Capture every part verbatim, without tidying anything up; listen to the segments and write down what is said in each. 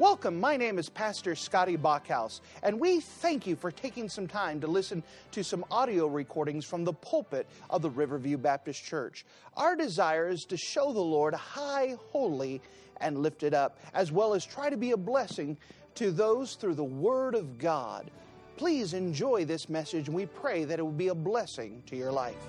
Welcome, my name is Pastor Scotty Bachhaus, and we thank you for taking some time to listen to some audio recordings from the pulpit of the Riverview Baptist Church. Our desire is to show the Lord high, holy, and lifted up, as well as try to be a blessing to those through the Word of God. Please enjoy this message, and we pray that it will be a blessing to your life.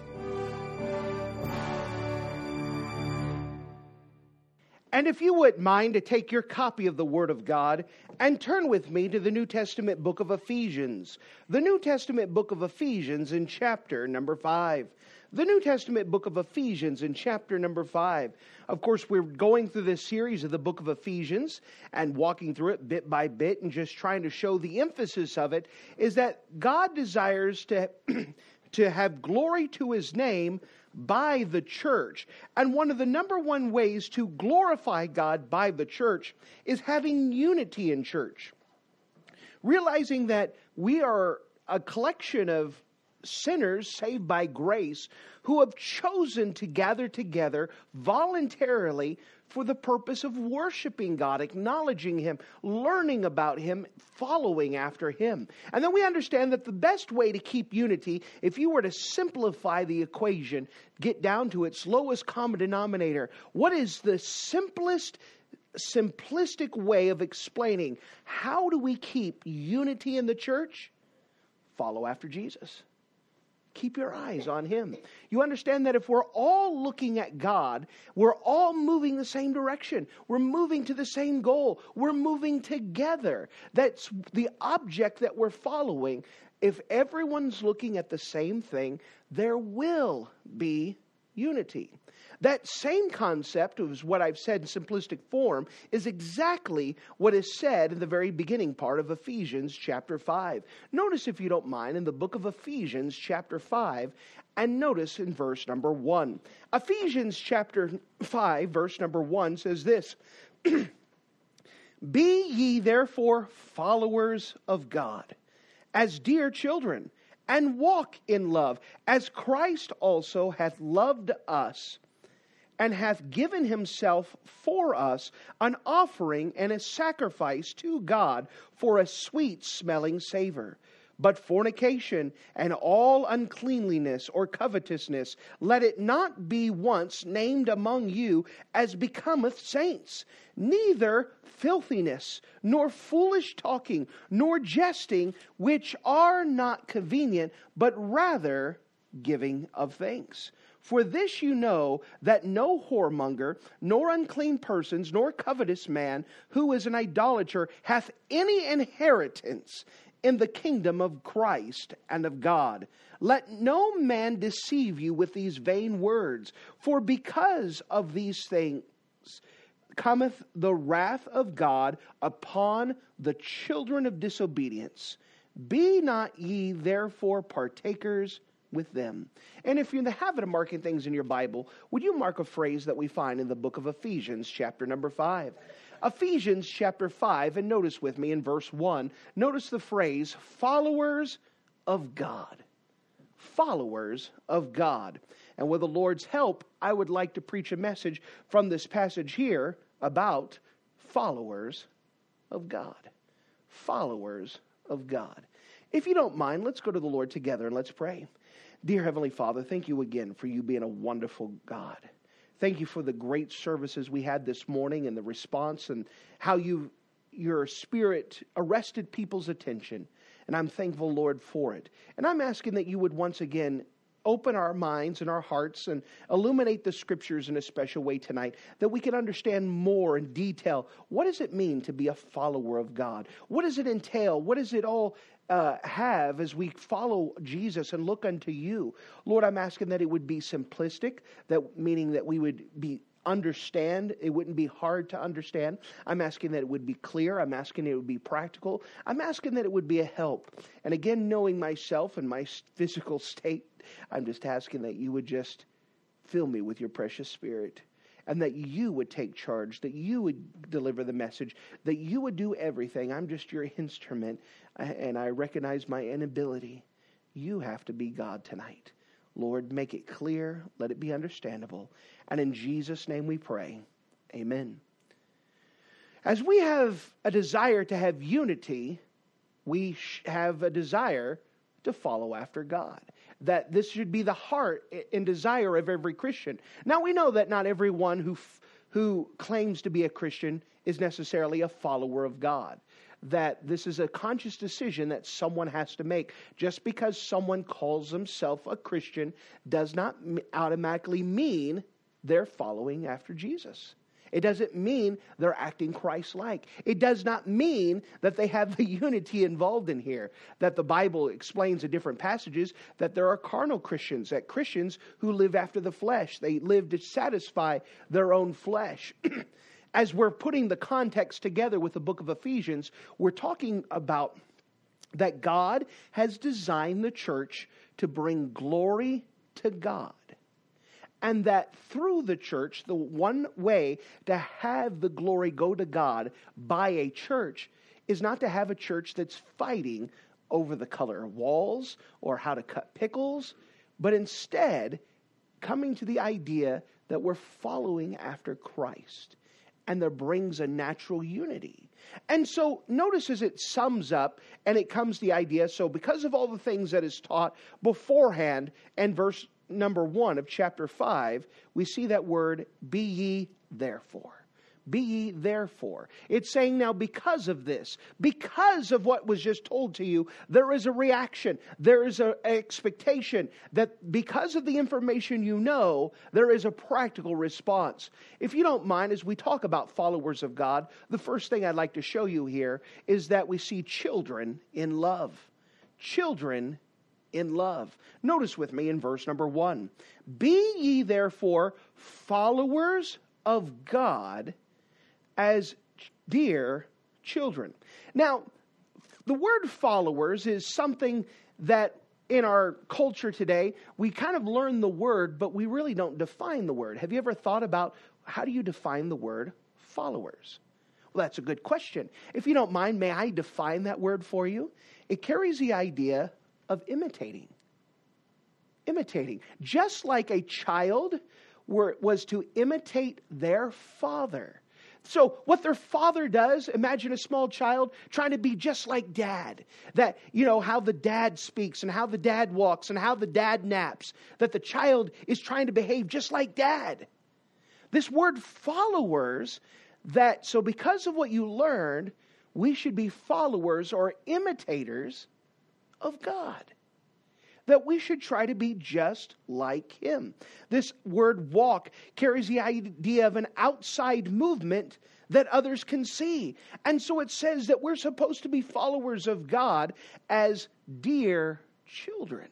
And if you wouldn't mind to take your copy of the Word of God and turn with me to the New Testament book of Ephesians. The New Testament book of Ephesians in chapter number five. The New Testament book of Ephesians in chapter number five. Of course, we're going through this series of the book of Ephesians and walking through it bit by bit and just trying to show the emphasis of it is that God desires to, to have glory to His name by the church. And one of the number one ways to glorify God by the church is having unity in church. Realizing that we are a collection of sinners saved by grace who have chosen to gather together voluntarily for the purpose of worshiping God, acknowledging Him, learning about Him, following after Him. And then we understand that the best way to keep unity, if you were to simplify the equation, get down to its lowest common denominator, what is the simplest, simplistic way of explaining how do we keep unity in the church? Follow after Jesus. Keep your eyes on Him. You understand that if we're all looking at God, we're all moving the same direction. We're moving to the same goal. We're moving together. That's the object that we're following. If everyone's looking at the same thing, there will be unity. That same concept of what I've said in simplistic form is exactly what is said in the very beginning part of Ephesians chapter five. Notice, if you don't mind, in the book of Ephesians chapter five, and notice in verse number one. Ephesians chapter five, verse number one says this, Be ye therefore followers of God, as dear children, and walk in love, as Christ also hath loved us, and hath given Himself for us an offering and a sacrifice to God for a sweet-smelling savor. But fornication and all uncleanliness or covetousness, let it not be once named among you as becometh saints, neither filthiness, nor foolish talking, nor jesting, which are not convenient, but rather giving of thanks. For this you know, that no whoremonger, nor unclean persons, nor covetous man, who is an idolater, hath any inheritance in the kingdom of Christ and of God. Let no man deceive you with these vain words, for because of these things cometh the wrath of God upon the children of disobedience. Be not ye therefore partakers with them. And if you're in the habit of marking things in your Bible, would you mark a phrase that we find in the book of Ephesians, chapter number five? Ephesians chapter five, and notice with me in verse one, notice the phrase, followers of God. Followers of God. And with the Lord's help, I would like to preach a message from this passage here about followers of God. Followers of God. If you don't mind, let's go to the Lord together and let's pray. Dear Heavenly Father, thank you again for you being a wonderful God. Thank you for the great services we had this morning and the response and how you, your Spirit arrested people's attention. And I'm thankful, Lord, for it. And I'm asking that you would once again open our minds and our hearts and illuminate the Scriptures in a special way tonight, that we can understand more in detail. What does it mean to be a follower of God? What does it entail? What does it all uh, have as we follow Jesus and look unto you? Lord, I'm asking that it would be simplistic, that meaning that we would be understand. It wouldn't be hard to understand. I'm asking that it would be clear. I'm asking it would be practical. I'm asking that it would be a help. And again, knowing myself and my physical state, I'm just asking that you would just fill me with your precious Spirit, and that you would take charge, that you would deliver the message, that you would do everything. I'm just your instrument, and I recognize my inability. You have to be God tonight. Lord, make it clear. Let it be understandable. And in Jesus' name we pray. Amen. As we have a desire to have unity, we have a desire to follow after God. That this should be the heart and desire of every Christian. Now we know that not everyone who who claims to be a Christian is necessarily a follower of God. That this is a conscious decision that someone has to make. Just because someone calls themselves a Christian does not automatically mean they're following after Jesus. It doesn't mean they're acting Christ-like. It does not mean that they have the unity involved in here. That the Bible explains in different passages that there are carnal Christians, that Christians who live after the flesh. They live to satisfy their own flesh. As we're putting the context together with the book of Ephesians, we're talking about that God has designed the church to bring glory to God. And that through the church, the one way to have the glory go to God by a church is not to have a church that's fighting over the color of walls or how to cut pickles, but instead coming to the idea that we're following after Christ. And there brings a natural unity. And so notice as it sums up and it comes the idea, so because of all the things that is taught beforehand, and verse number one of chapter five, we see that word, be ye therefore. Be ye therefore. It's saying now because of this, because of what was just told to you, there is a reaction. There is an expectation that because of the information you know, there is a practical response. If you don't mind, as we talk about followers of God, the first thing I'd like to show you here is that we see children in love. Children in love. Notice with me in verse number one. Be ye therefore followers of God as dear children. Now, the word followers is something that in our culture today, we kind of learn the word, but we really don't define the word. Have you ever thought about how do you define the word followers? Well, that's a good question. If you don't mind, may I define that word for you? It carries the idea of imitating. Imitating. Just like a child were, was to imitate their father. So what their father does, imagine a small child trying to be just like dad. That, you know, how the dad speaks and how the dad walks and how the dad naps. That the child is trying to behave just like dad. This word followers, that so because of what you learned, we should be followers or imitators of God. That we should try to be just like Him. This word walk carries the idea of an outside movement that others can see. And so it says that we're supposed to be followers of God as dear children.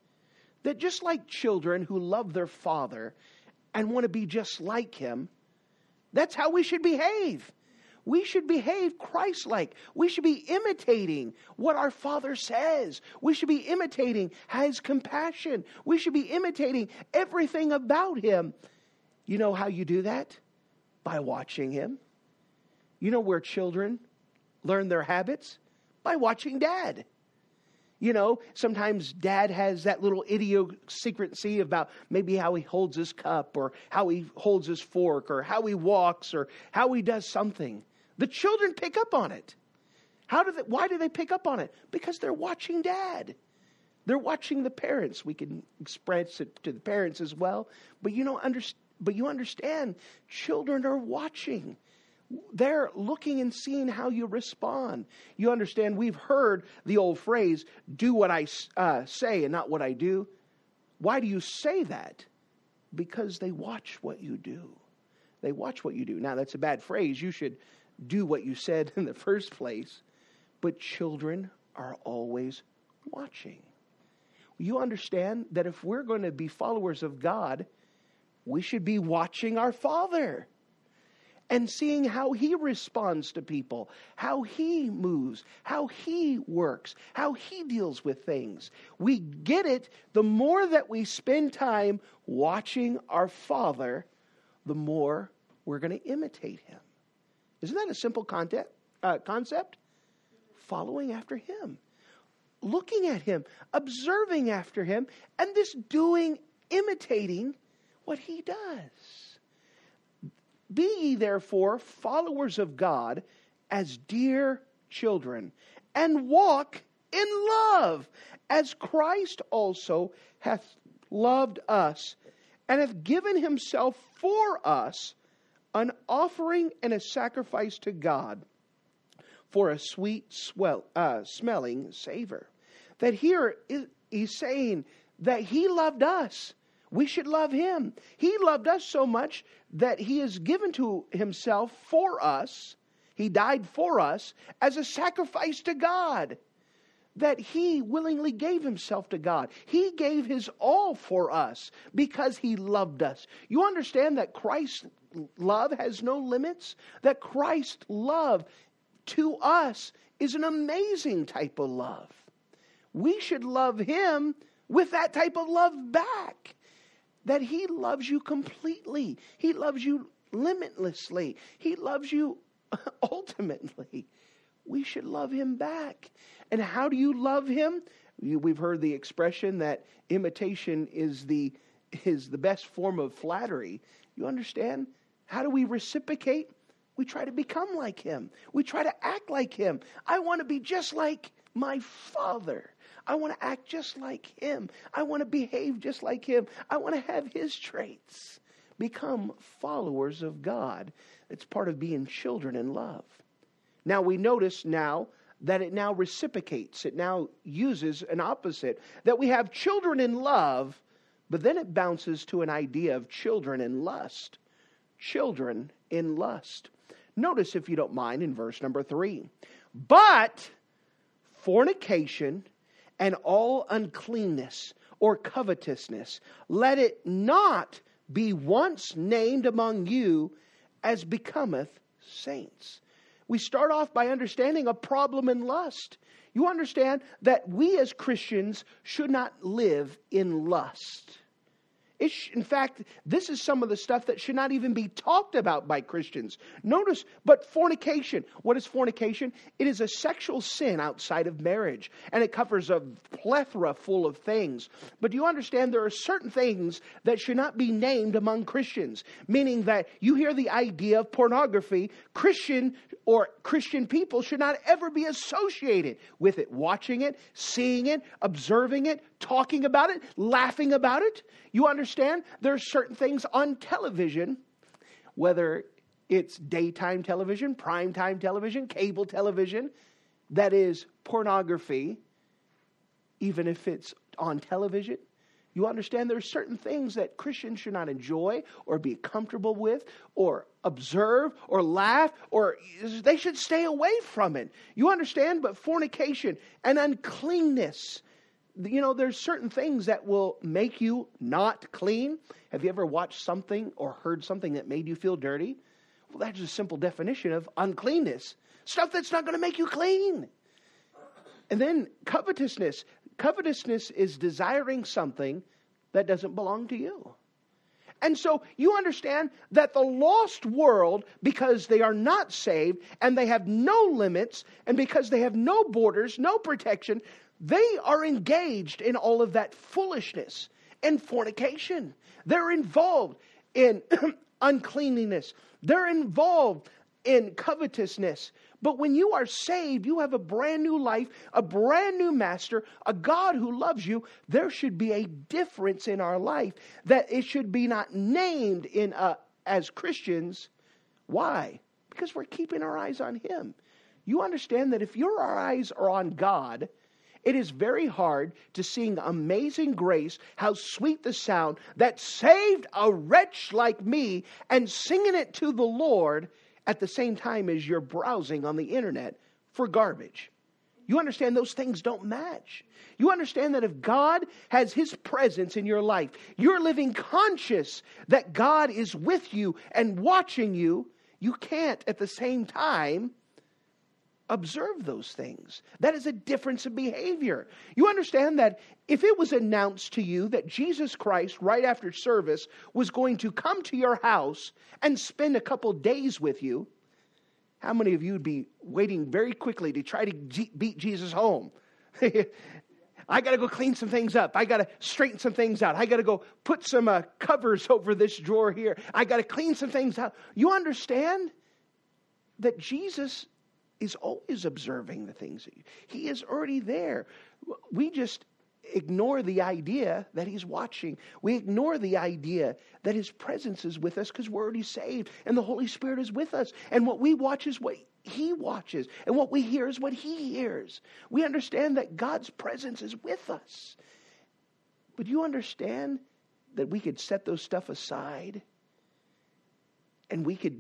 That just like children who love their father and want to be just like him, that's how we should behave. We should behave Christ-like. We should be imitating what our Father says. We should be imitating His compassion. We should be imitating everything about Him. You know how you do that? By watching Him. You know where children learn their habits? By watching Dad. You know, sometimes Dad has that little idiosyncrasy about maybe how he holds his cup or how he holds his fork or how he walks or how he does something. The children pick up on it. How do they, why do they pick up on it? Because they're watching Dad. They're watching the parents. We can express it to the parents as well. But you know, under, but you understand, children are watching. They're looking and seeing how you respond. You understand, we've heard the old phrase, do what I uh, say and not what I do. Why do you say that? Because they watch what you do. They watch what you do. Now, that's a bad phrase. You should do what you said in the first place. But children are always watching. You understand that if we're going to be followers of God, we should be watching our Father and seeing how He responds to people, how He moves, how He works, how He deals with things. We get it the more that we spend time watching our Father, the more we're going to imitate Him. Isn't that a simple concept? Uh, concept? Following after Him. Looking at Him. Observing after Him. And this doing, imitating what He does. Be ye therefore followers of God as dear children, and walk in love, as Christ also hath loved us, and hath given himself for us, an offering and a sacrifice to God, for a sweet swell, uh, smelling savor. That here is, he's saying that he loved us. We should love him. He loved us so much that he has given to himself for us. He died for us as a sacrifice to God. That he willingly gave himself to God. He gave his all for us because he loved us. You understand that Christ's love has no limits? That Christ's love to us is an amazing type of love. We should love him with that type of love back. That he loves you completely. He loves you limitlessly. He loves you ultimately. We should love him back. And how do you love him? We've heard the expression that imitation is the, is the best form of flattery. You understand? How do we reciprocate? We try to become like him. We try to act like him. I want to be just like my Father. I want to act just like him. I want to behave just like him. I want to have his traits. Become followers of God. It's part of being children in love. Now we notice now that it now reciprocates. It now uses an opposite. That we have children in love, but then it bounces to an idea of children in lust. Children in lust. Notice, if you don't mind, in verse number three. But fornication and all uncleanness or covetousness, let it not be once named among you as becometh saints. We start off by understanding a problem in lust. You understand that we as Christians should not live in lust. It sh- in fact, this is some of the stuff that should not even be talked about by Christians. Notice, but fornication. What is fornication? It is a sexual sin outside of marriage. And it covers a plethora full of things. But do you understand there are certain things that should not be named among Christians? Meaning that you hear the idea of pornography. Christian or Christian people should not ever be associated with it. Watching it, seeing it, observing it, talking about it, laughing about it. You understand? There are certain things on television, whether it's daytime television, primetime television, cable television, that is pornography, even if it's on television. You understand there are certain things that Christians should not enjoy or be comfortable with or observe or laugh, or they should stay away from it. You understand? But fornication and uncleanness. You know, there's certain things that will make you not clean. Have you ever watched something or heard something that made you feel dirty? Well, that's a simple definition of uncleanness. Stuff that's not going to make you clean. And then covetousness. Covetousness is desiring something that doesn't belong to you. And so you understand that the lost world, because they are not saved and they have no limits, and because they have no borders, no protection, they are engaged in all of that foolishness and fornication. They're involved in uncleanliness. They're involved in covetousness. But when you are saved, you have a brand new life, a brand new master, a God who loves you. There should be a difference in our life, that it should be not named in uh, as Christians. Why? Because we're keeping our eyes on him. You understand that if your eyes are on God, it is very hard to sing Amazing Grace, how sweet the sound that saved a wretch like me, and singing it to the Lord at the same time as you're browsing on the internet for garbage. You understand those things don't match. You understand that if God has his presence in your life, you're living conscious that God is with you and watching you, you can't at the same time observe those things. That is a difference of behavior. You understand that if it was announced to you that Jesus Christ, right after service, was going to come to your house and spend a couple days with you, how many of you would be waiting very quickly to try to G- beat Jesus home? I got to go clean some things up. I got to straighten some things out. I got to go put some uh, covers over this drawer here. I got to clean some things out. You understand that Jesus is always observing the things. That you, he is already there. We just ignore the idea that he's watching. We ignore the idea that his presence is with us because we're already saved and the Holy Spirit is with us. And what we watch is what he watches. And what we hear is what he hears. We understand that God's presence is with us. But you understand that we could set those stuff aside and we could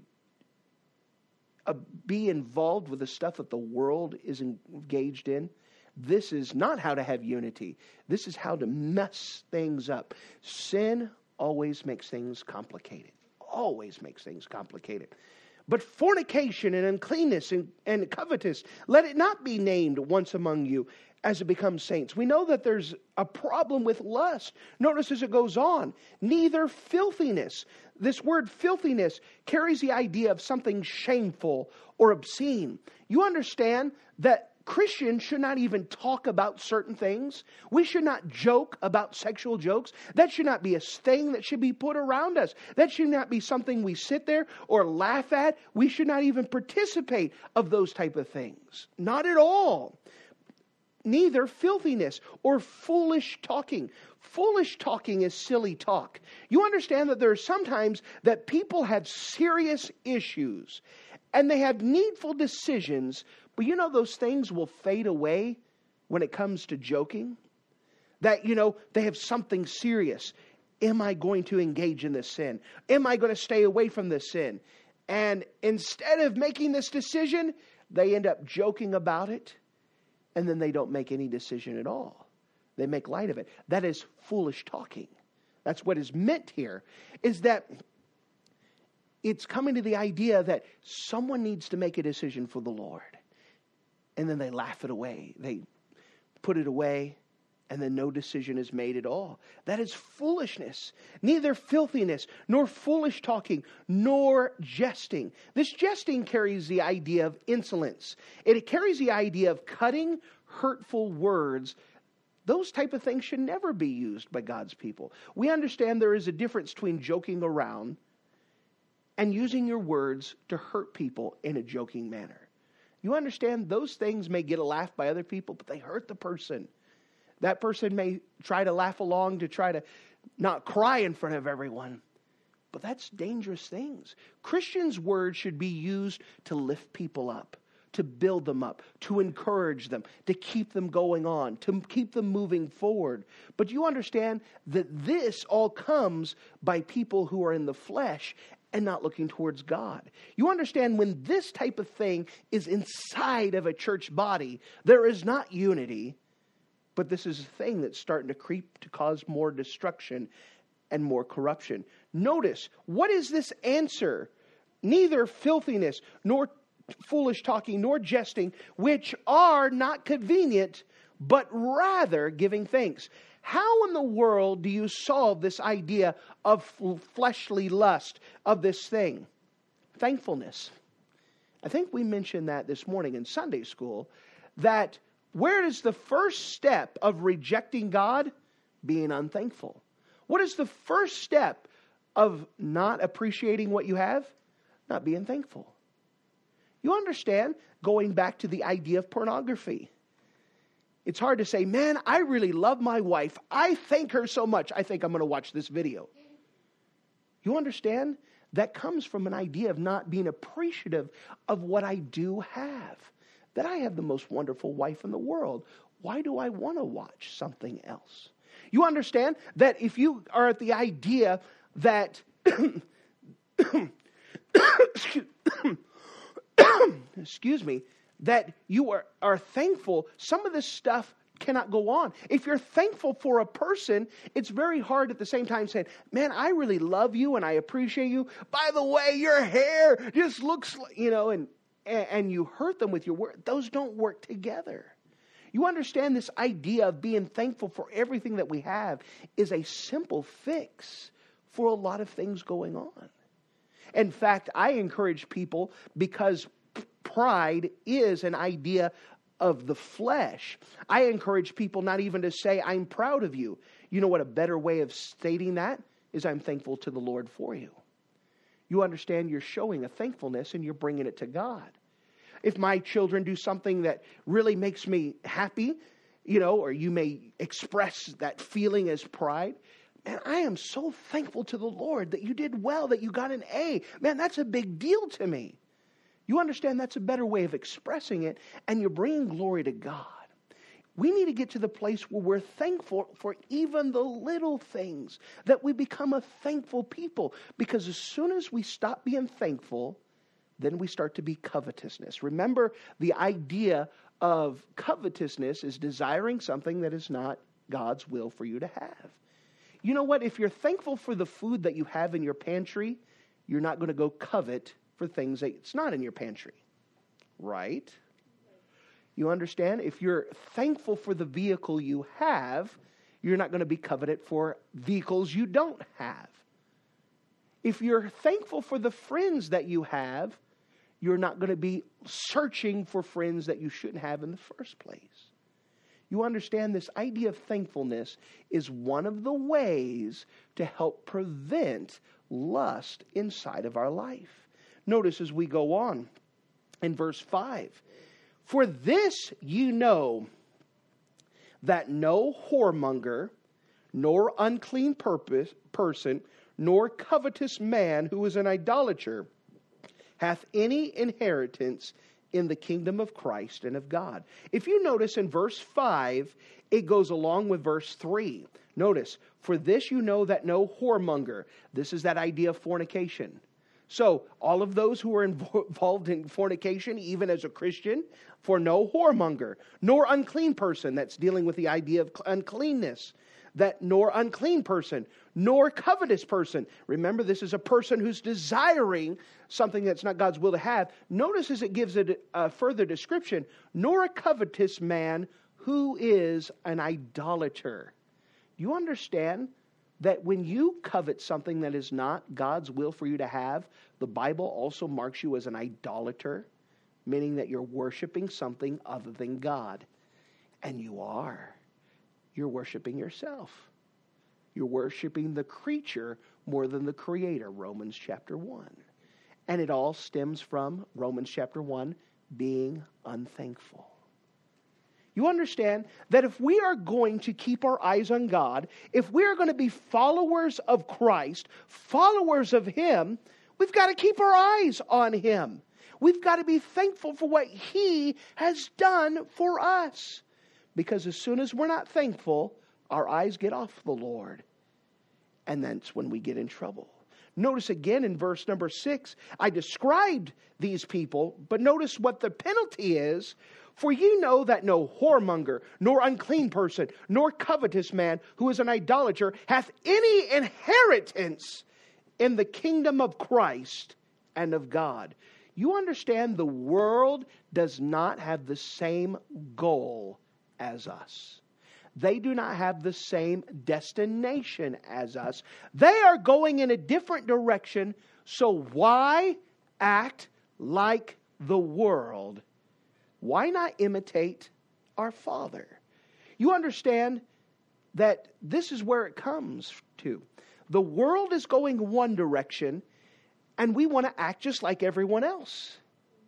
uh, be involved with the stuff that the world is engaged in? This is not how to have unity. This is how to mess things up. Sin always makes things complicated. Always makes things complicated. But fornication and uncleanness and, and covetous, let it not be named once among you as it becomes saints. We know that there's a problem with lust. Notice as it goes on, neither filthiness. This word filthiness carries the idea of something shameful or obscene. You understand that Christians should not even talk about certain things. We should not joke about sexual jokes. That should not be a thing that should be put around us. That should not be something we sit there or laugh at. We should not even participate of those type of things. Not at all. Neither filthiness or foolish talking. Foolish talking is silly talk. You understand that there are sometimes that people have serious issues and they have needful decisions, but you know those things will fade away when it comes to joking? That, you know, they have something serious. Am I going to engage in this sin? Am I going to stay away from this sin? And instead of making this decision, they end up joking about it, and then they don't make any decision at all. They make light of it. That is foolish talking. That's what is meant here, is that it's coming to the idea that someone needs to make a decision for the Lord. And then they laugh it away. They put it away, and then no decision is made at all. That is foolishness. Neither filthiness, nor foolish talking, nor jesting. This jesting carries the idea of insolence. It carries the idea of cutting, hurtful words. Those type of things should never be used by God's people. We understand there is a difference between joking around and using your words to hurt people in a joking manner. You understand those things may get a laugh by other people, but they hurt the person. That person may try to laugh along to try to not cry in front of everyone. But that's dangerous things. Christians' words should be used to lift people up, to build them up, to encourage them, to keep them going on, to keep them moving forward. But you understand that this all comes by people who are in the flesh and not looking towards God. You understand when this type of thing is inside of a church body, there is not unity, but this is a thing that's starting to creep to cause more destruction and more corruption. Notice, what is this answer? Neither filthiness, nor foolish talking, nor jesting, which are not convenient, but rather giving thanks. How in the world do you solve this idea of fleshly lust, of this thing? Thankfulness. I think we mentioned that this morning in Sunday school, that where is the first step of rejecting God? Being unthankful. What is the first step of not appreciating what you have? Not being thankful. You understand, going back to the idea of pornography. It's hard to say, man, I really love my wife. I thank her so much. I think I'm going to watch this video. You understand? That comes from an idea of not being appreciative of what I do have. That I have the most wonderful wife in the world. Why do I want to watch something else? You understand that if you are at the idea that excuse me, that you are, are thankful, some of this stuff cannot go on. If you're thankful for a person, it's very hard at the same time saying, man, I really love you and I appreciate you. By the way, your hair just looks like, you know, and, and you hurt them with your word. Those don't work together. You understand this idea of being thankful for everything that we have is a simple fix for a lot of things going on. In fact, I encourage people, because pride is an idea of the flesh. I encourage people not even to say, I'm proud of you. You know what a better way of stating that is? I'm thankful to the Lord for you. You understand you're showing a thankfulness and you're bringing it to God. If my children do something that really makes me happy, you know, or you may express that feeling as pride, man, I am so thankful to the Lord that you did well, that you got an A. Man, that's a big deal to me. You understand that's a better way of expressing it, and you're bringing glory to God. We need to get to the place where we're thankful for even the little things, that we become a thankful people. Because as soon as we stop being thankful, then we start to be covetousness. Remember, the idea of covetousness is desiring something that is not God's will for you to have. You know what? If you're thankful for the food that you have in your pantry, you're not going to go covet for things that it's not in your pantry. Right? You understand? If you're thankful for the vehicle you have, you're not going to be coveted for vehicles you don't have. If you're thankful for the friends that you have, you're not going to be searching for friends that you shouldn't have in the first place. You understand this idea of thankfulness is one of the ways to help prevent lust inside of our life. Notice as we go on in verse five, for this you know that no whoremonger, nor unclean purpose, person, nor covetous man who is an idolater hath any inheritance in the kingdom of Christ and of God. If you notice in verse five, it goes along with verse three. Notice, for this you know that no whoremonger. This is that idea of fornication. So, all of those who are involved in fornication, even as a Christian, for no whoremonger, nor unclean person, that's dealing with the idea of uncleanness, that nor unclean person, nor covetous person. Remember, this is a person who's desiring something that's not God's will to have. Notice as it gives it a further description, nor a covetous man who is an idolater. Do you understand that when you covet something that is not God's will for you to have, the Bible also marks you as an idolater, meaning that you're worshiping something other than God. And you are. You're worshiping yourself. You're worshiping the creature more than the creator, Romans chapter one. And it all stems from Romans chapter one, being unthankful. You understand that if we are going to keep our eyes on God, if we are going to be followers of Christ, followers of Him, we've got to keep our eyes on Him. We've got to be thankful for what He has done for us. Because as soon as we're not thankful, our eyes get off the Lord. And that's when we get in trouble. Notice again in verse number six, I described these people, but notice what the penalty is. For you know that no whoremonger, nor unclean person, nor covetous man who is an idolater hath any inheritance in the kingdom of Christ and of God. You understand the world does not have the same goal as us. They do not have the same destination as us. They are going in a different direction. So why act like the world? Why not imitate our Father? You understand that this is where it comes to. The world is going one direction, and we want to act just like everyone else.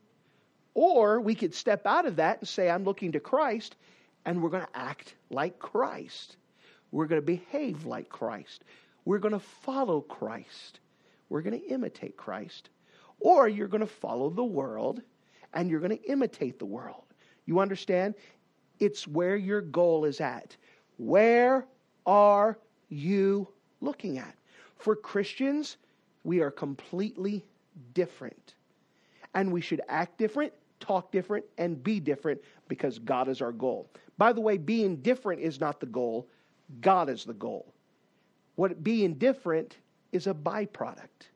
Or we could step out of that and say, I'm looking to Christ, and we're going to act like Christ. We're going to behave like Christ. We're going to follow Christ. We're going to imitate Christ. Or you're going to follow the world, and you're going to imitate the world. You understand? It's where your goal is at. Where are you looking at? For Christians, we are completely different. And we should act different, talk different, and be different because God is our goal. By the way, being different is not the goal. God is the goal. What being different is a byproduct.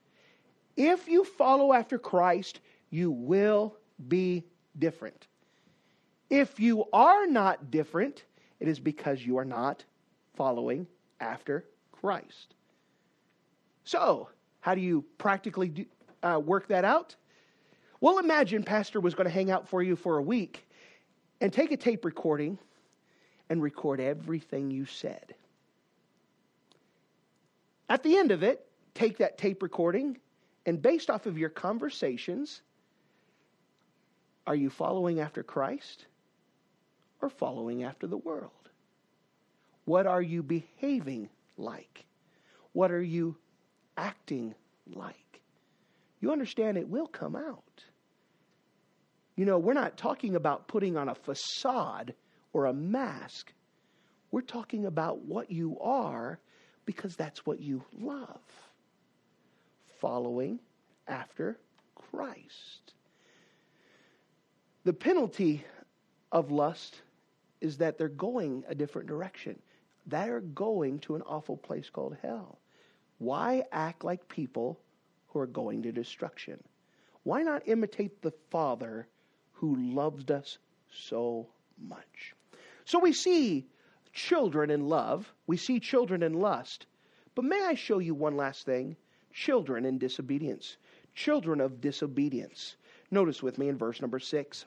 If you follow after Christ, you will be different. If you are not different, it is because you are not following after Christ. So, how do you practically do, uh, work that out? Well, imagine Pastor was going to hang out for you for a week, and take a tape recording and record everything you said. At the end of it, take that tape recording and based off of your conversations, are you following after Christ or following after the world? What are you behaving like? What are you acting like? You understand it will come out. You know, we're not talking about putting on a facade or a mask. We're talking about what you are because that's what you love. Following after Christ. The penalty of lust is that they're going a different direction. They're going to an awful place called hell. Why act like people who are going to destruction? Why not imitate the Father who loved us so much? So we see children in love. We see children in lust. But may I show you one last thing? Children in disobedience. Children of disobedience. Notice with me in verse number six.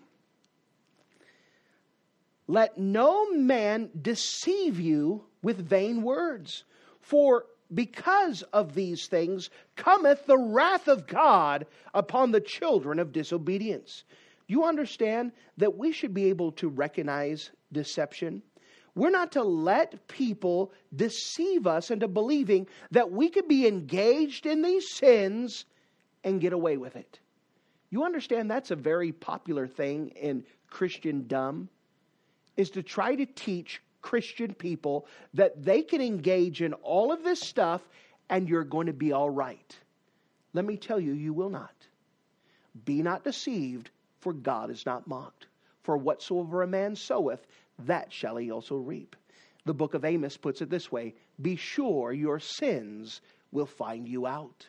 Let no man deceive you with vain words, for because of these things cometh the wrath of God upon the children of disobedience. You understand that we should be able to recognize deception? We're not to let people deceive us into believing that we could be engaged in these sins and get away with it. You understand that's a very popular thing in Christendom, is to try to teach Christian people that they can engage in all of this stuff and you're going to be all right. Let me tell you, you will not. Be not deceived, for God is not mocked. For whatsoever a man soweth, that shall he also reap. The book of Amos puts it this way: be sure your sins will find you out.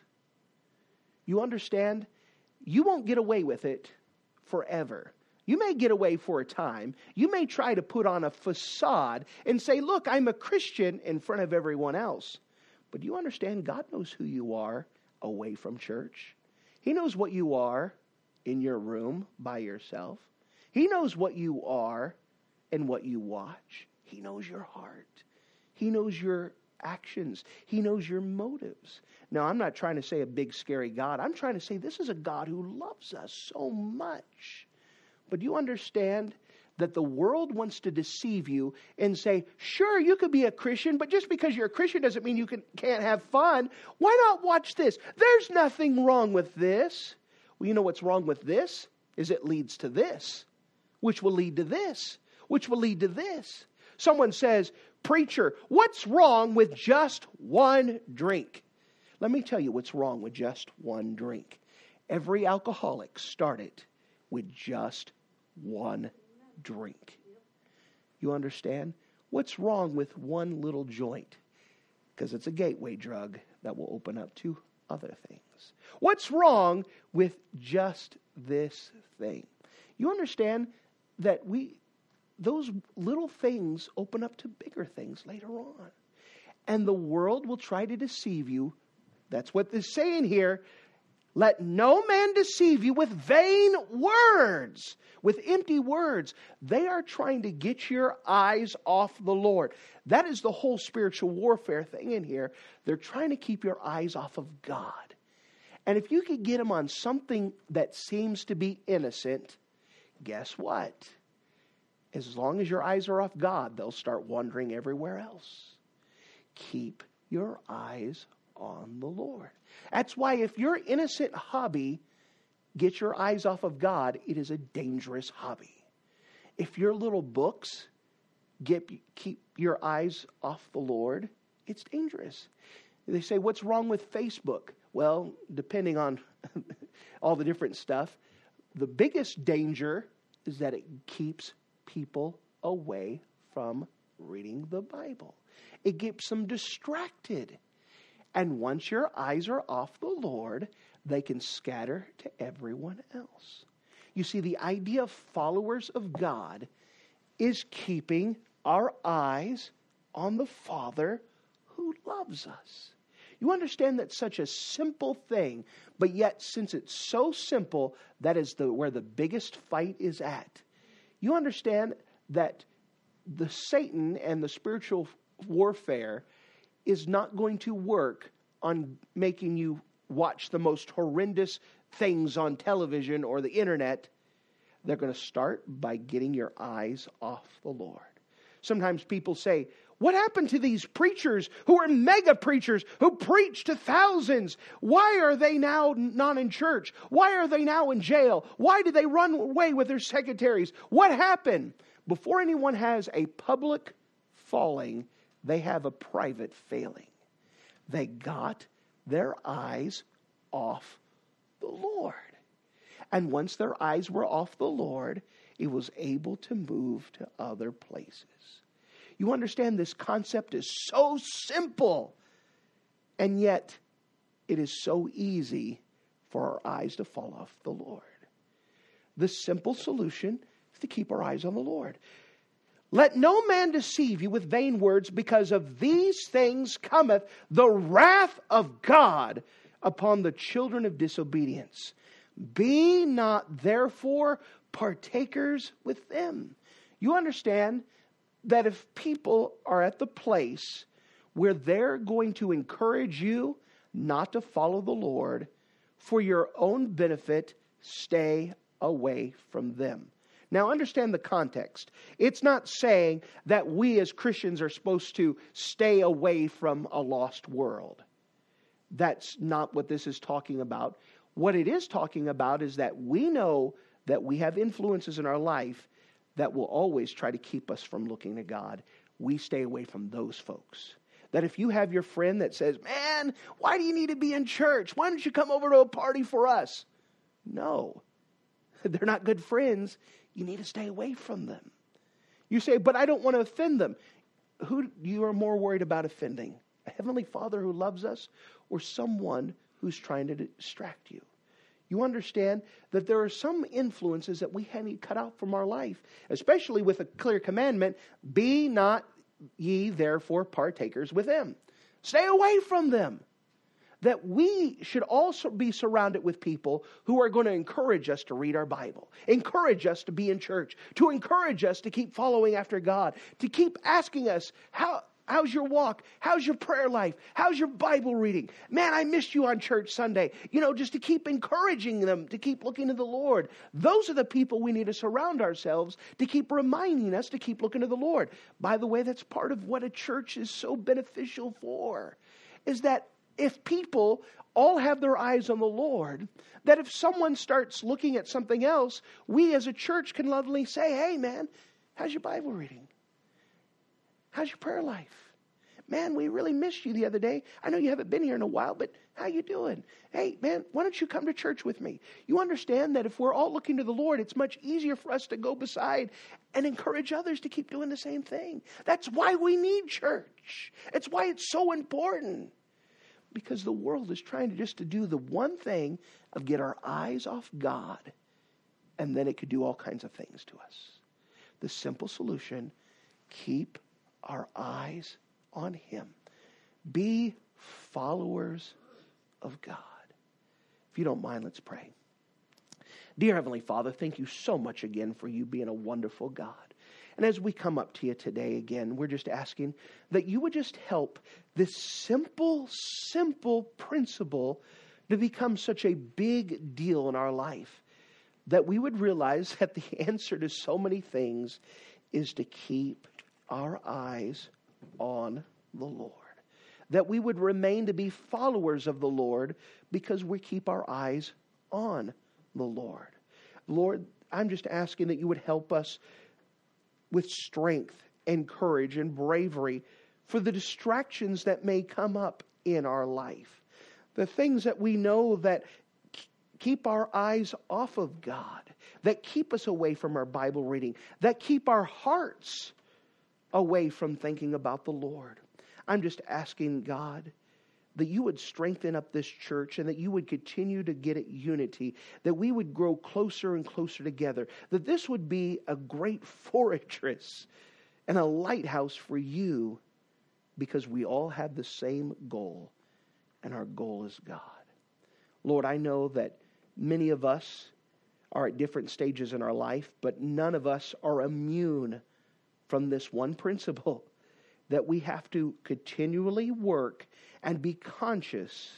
You understand? You won't get away with it forever. You may get away for a time. You may try to put on a facade and say, look, I'm a Christian in front of everyone else. But you understand, God knows who you are away from church. He knows what you are in your room by yourself. He knows what you are and what you watch. He knows your heart. He knows your actions. He knows your motives. Now, I'm not trying to say a big, scary God. I'm trying to say this is a God who loves us so much. But you understand that the world wants to deceive you and say, sure, you could be a Christian, but just because you're a Christian doesn't mean you can, can't have fun. Why not watch this? There's nothing wrong with this. Well, you know what's wrong with this? Is it leads to this, which will lead to this, which will lead to this. Someone says, preacher, what's wrong with just one drink? Let me tell you what's wrong with just one drink. Every alcoholic started with just one drink. You understand? What's wrong with one little joint? Because it's a gateway drug that will open up to other things. What's wrong with just this thing? You understand that we, those little things open up to bigger things later on. And the world will try to deceive you. That's what they're saying here. Let no man deceive you with vain words, with empty words. They are trying to get your eyes off the Lord. That is the whole spiritual warfare thing in here. They're trying to keep your eyes off of God. And if you could get them on something that seems to be innocent, guess what? As long as your eyes are off God, they'll start wandering everywhere else. Keep your eyes on the Lord. That's why if your innocent hobby gets your eyes off of God, it is a dangerous hobby. If your little books get keep your eyes off the Lord, it's dangerous. They say, what's wrong with Facebook? Well, depending on all the different stuff, the biggest danger is that it keeps people away from reading the Bible. It keeps them distracted. And once your eyes are off the Lord, they can scatter to everyone else. You see, the idea of followers of God is keeping our eyes on the Father who loves us. You understand that's such a simple thing, but yet since it's so simple, that is the where the biggest fight is at. You understand that the Satan and the spiritual warfare is not going to work on making you watch the most horrendous things on television or the internet. They're going to start by getting your eyes off the Lord. Sometimes people say, what happened to these preachers who are mega preachers who preach to thousands? Why are they now not in church? Why are they now in jail? Why did they run away with their secretaries? What happened? Before anyone has a public falling, they have a private failing. They got their eyes off the Lord. And once their eyes were off the Lord, it was able to move to other places. You understand, this concept is so simple, and yet it is so easy for our eyes to fall off the Lord. The simple solution is to keep our eyes on the Lord. Let no man deceive you with vain words, because of these things cometh the wrath of God upon the children of disobedience. Be not therefore partakers with them. You understand that if people are at the place where they're going to encourage you not to follow the Lord for your own benefit, stay away from them. Now understand the context. It's not saying that we as Christians are supposed to stay away from a lost world. That's not what this is talking about. What it is talking about is that we know that we have influences in our life that will always try to keep us from looking to God. We stay away from those folks. That if you have your friend that says, man, why do you need to be in church? Why don't you come over to a party for us? No, they're not good friends. You need to stay away from them. You say, but I don't want to offend them. Who you are more worried about offending? A Heavenly Father who loves us, or someone who's trying to distract you? You understand that there are some influences that we need to cut out from our life, especially with a clear commandment, be not ye therefore partakers with them. Stay away from them. That we should also be surrounded with people who are going to encourage us to read our Bible, encourage us to be in church, to encourage us to keep following after God, to keep asking us, how... How's your walk? How's your prayer life? How's your Bible reading? Man, I missed you on church Sunday. You know, just to keep encouraging them, to keep looking to the Lord. Those are the people we need to surround ourselves, to keep reminding us to keep looking to the Lord. By the way, that's part of what a church is so beneficial for, is that if people all have their eyes on the Lord, that if someone starts looking at something else, we as a church can lovingly say, hey man, how's your Bible reading? How's your prayer life? Man, we really missed you the other day. I know you haven't been here in a while, but how you doing? Hey, man, why don't you come to church with me? You understand that if we're all looking to the Lord, it's much easier for us to go beside and encourage others to keep doing the same thing. That's why we need church. It's why it's so important. Because the world is trying to just to do the one thing of get our eyes off God, and then it could do all kinds of things to us. The simple solution, keep our eyes on Him. Be followers of God. If you don't mind, let's pray. Dear Heavenly Father, thank you so much again for you being a wonderful God. And as we come up to you today again, we're just asking that you would just help this simple, simple principle to become such a big deal in our life. That we would realize that the answer to so many things is to keep our eyes on the Lord. That we would remain to be followers of the Lord because we keep our eyes on the Lord. Lord, I'm just asking that you would help us with strength and courage and bravery for the distractions that may come up in our life. The things that we know that keep our eyes off of God, that keep us away from our Bible reading, that keep our hearts away from thinking about the Lord. I'm just asking God that you would strengthen up this church and that you would continue to get it unity, that we would grow closer and closer together, that this would be a great fortress and a lighthouse for you because we all have the same goal, and our goal is God. Lord, I know that many of us are at different stages in our life, but none of us are immune from this one principle, that we have to continually work and be conscious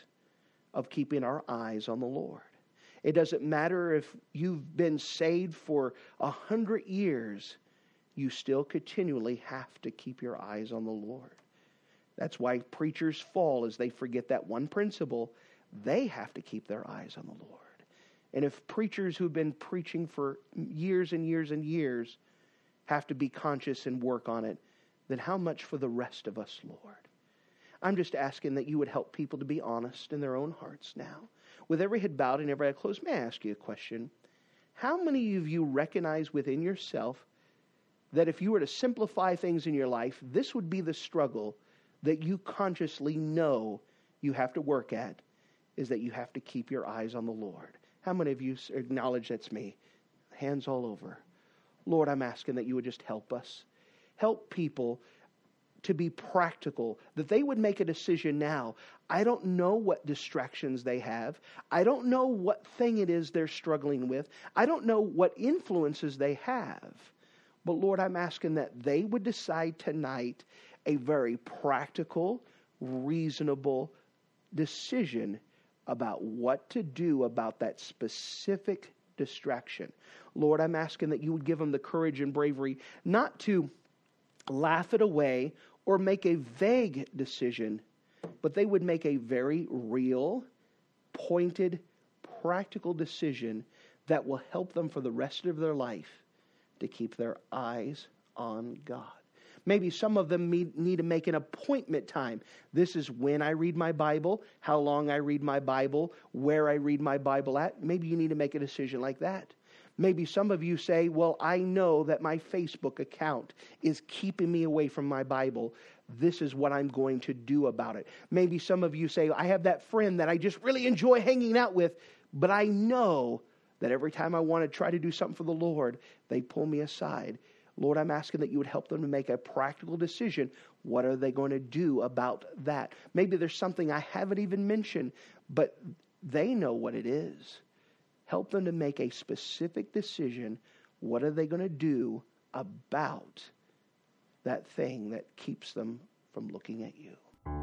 of keeping our eyes on the Lord. It doesn't matter if you've been saved for a hundred years, you still continually have to keep your eyes on the Lord. That's why preachers fall, as they forget that one principle. They have to keep their eyes on the Lord. And if preachers who've been preaching for years and years and years have to be conscious and work on it, then how much for the rest of us, Lord? I'm just asking that you would help people to be honest in their own hearts now. With every head bowed and every eye closed, may I ask you a question? How many of you recognize within yourself that if you were to simplify things in your life, this would be the struggle that you consciously know you have to work at, is that you have to keep your eyes on the Lord? How many of you acknowledge that's me? Hands all over. Lord, I'm asking that you would just help us. Help people to be practical, that they would make a decision now. I don't know what distractions they have. I don't know what thing it is they're struggling with. I don't know what influences they have. But Lord, I'm asking that they would decide tonight a very practical, reasonable decision about what to do about that specific distraction. Lord, I'm asking that you would give them the courage and bravery not to laugh it away or make a vague decision, but they would make a very real, pointed, practical decision that will help them for the rest of their life to keep their eyes on God. Maybe some of them need to make an appointment time. This is when I read my Bible, how long I read my Bible, where I read my Bible at. Maybe you need to make a decision like that. Maybe some of you say, well, I know that my Facebook account is keeping me away from my Bible. This is what I'm going to do about it. Maybe some of you say, I have that friend that I just really enjoy hanging out with, but I know that every time I want to try to do something for the Lord, they pull me aside. Lord, I'm asking that you would help them to make a practical decision. What are they going to do about that? Maybe there's something I haven't even mentioned, but they know what it is. Help them to make a specific decision. What are they going to do about that thing that keeps them from looking at you?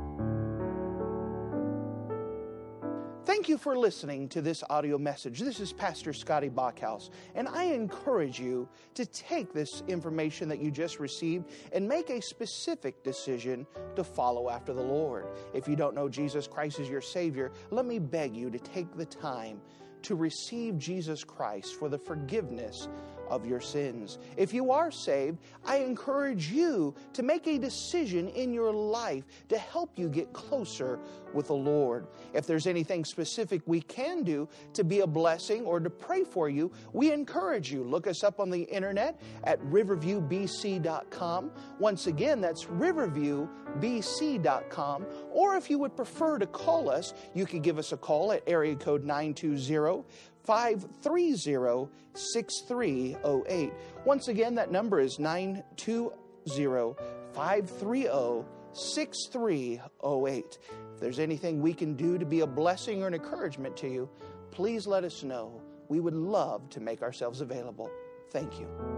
Thank you for listening to this audio message. This is Pastor Scotty Bachhaus, and I encourage you to take this information that you just received and make a specific decision to follow after the Lord. If you don't know Jesus Christ as your Savior, let me beg you to take the time to receive Jesus Christ for the forgiveness of your sins. If you are saved, I encourage you to make a decision in your life to help you get closer with the Lord. If there's anything specific we can do to be a blessing or to pray for you, we encourage you. Look us up on the internet at riverview b c dot com. Once again, that's riverview b c dot com. Or if you would prefer to call us, you can give us a call at area code nine two zero, five three zero, six three zero eight. Once again, that number is nine two zero, five three zero, six three zero eight. If there's anything we can do to be a blessing or an encouragement to you, please let us know. We would love to make ourselves available. Thank you.